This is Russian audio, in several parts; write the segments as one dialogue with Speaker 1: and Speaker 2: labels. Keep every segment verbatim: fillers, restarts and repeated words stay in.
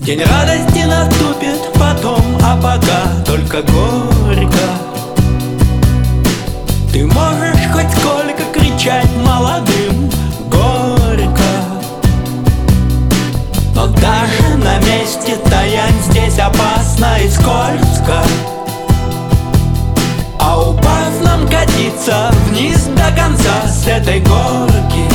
Speaker 1: День радости наступит потом, а пока только горько. Ты можешь хоть сколько кричать молодым горько, но даже на месте таянь здесь опасно и скользко. А упав нам катиться вниз до конца с этой горки.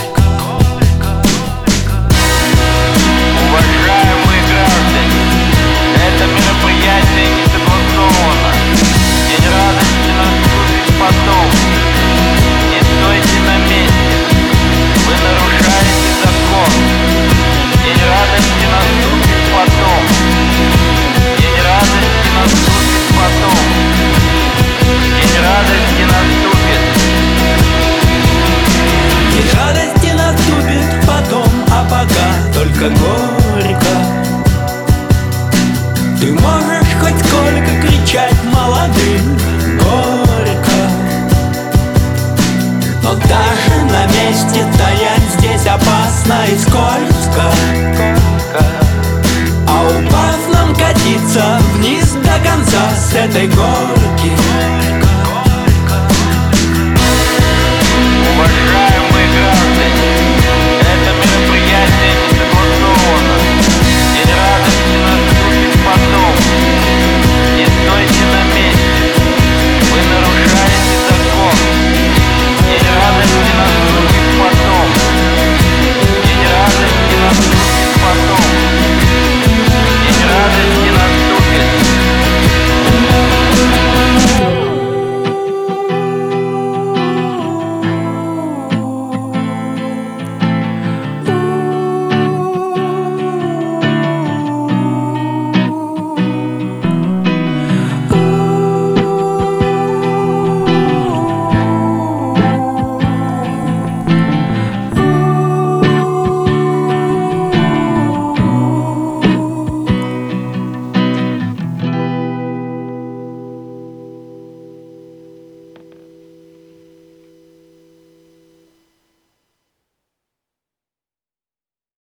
Speaker 2: Уважаемые граждане, это мероприятие не согласовано. День радости наступит потом. Не стойте на месте, вы нарушаете закон. День радости наступит потом. День радости наступит потом. День радости наступит.
Speaker 1: День радости наступит потом, а пока только горько. Ты можешь хоть сколько кричать молодым горько, но даже на месте таянь здесь опасно и скользко. А упав нам катиться вниз до конца с этой горки.